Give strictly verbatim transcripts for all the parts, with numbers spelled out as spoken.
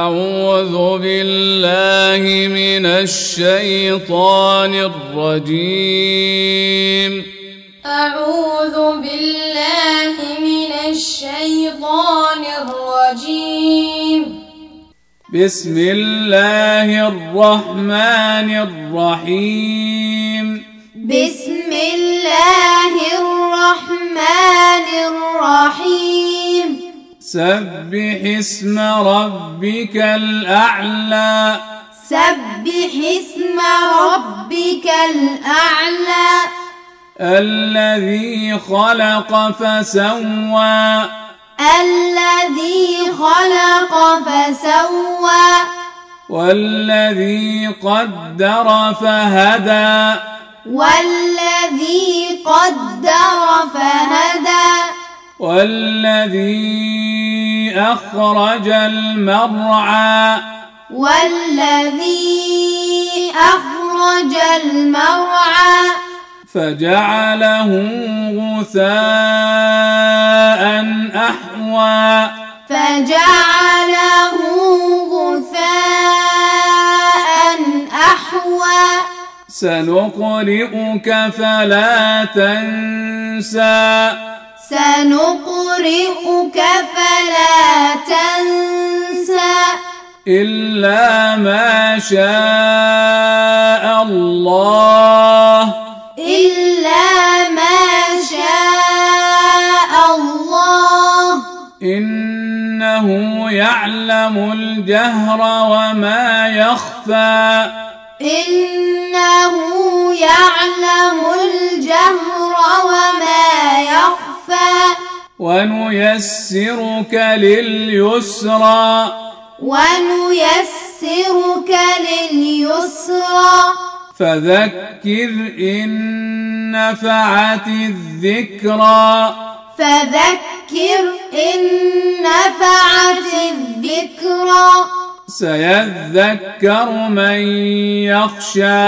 أعوذ بالله من الشيطان الرجيم أعوذ بالله من الشيطان الرجيم بسم الله الرحمن الرحيم بسم الله الرحمن الرحيم سبح اسم ربك الأعلى سبح اسم ربك الأعلى الذي خلق فسوى الذي خلق فسوى والذي قدر فهدى والذي قدر فهدى والذي أخرج المرعى والذي أخرج المرعى فجعله غثاء أحوى فجعله غثاء أحوى سنقرئك فلا تنسى سنقرئك فلا تنسى إلا ما شاء الله إلا ما شاء الله إنه يعلم الجهر وما يخفى إنه يعلم الجهر وما يخفى ونيسرك لليسرى ونيسرك لليسرى فذكر إن نفعت الذكرى فذكر إن نفعت الذكرى سيذكر من يخشى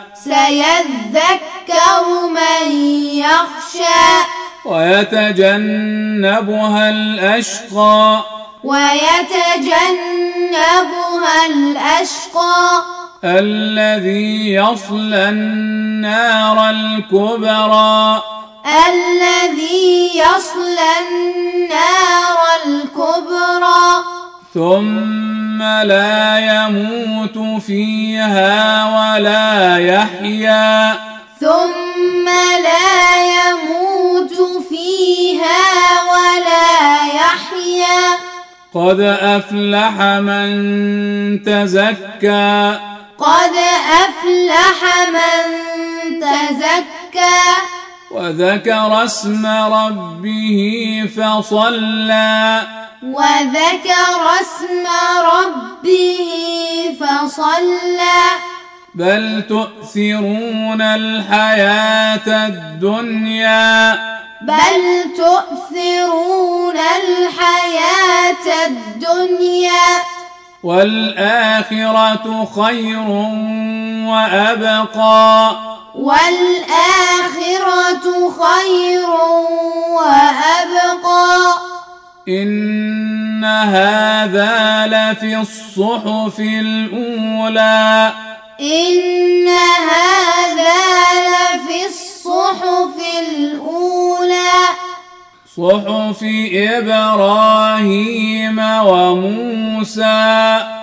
سيذكر من يخشى ويتجنبها الأشقى ويتجنبها الأشقى الذي يصلى النار الكبرى الذي يصلى النار الكبرى ثم لا يموت فيها ولا يحيا ثم لا يموت فيها ولا يحيا قد أفلح من تزكى قد أفلح من تزكى وذكر اسم ربه فصلى وذكر اسم ربه فصلى بل تؤثرون الحياة الدنيا بل تؤثرون الحياة الدنيا والآخرة خير وأبقى والآخرة خير وأبقى إن هذا لفي الصحف الأولى إن هذا لفي الصحف الأولى صحف إبراهيم وموسى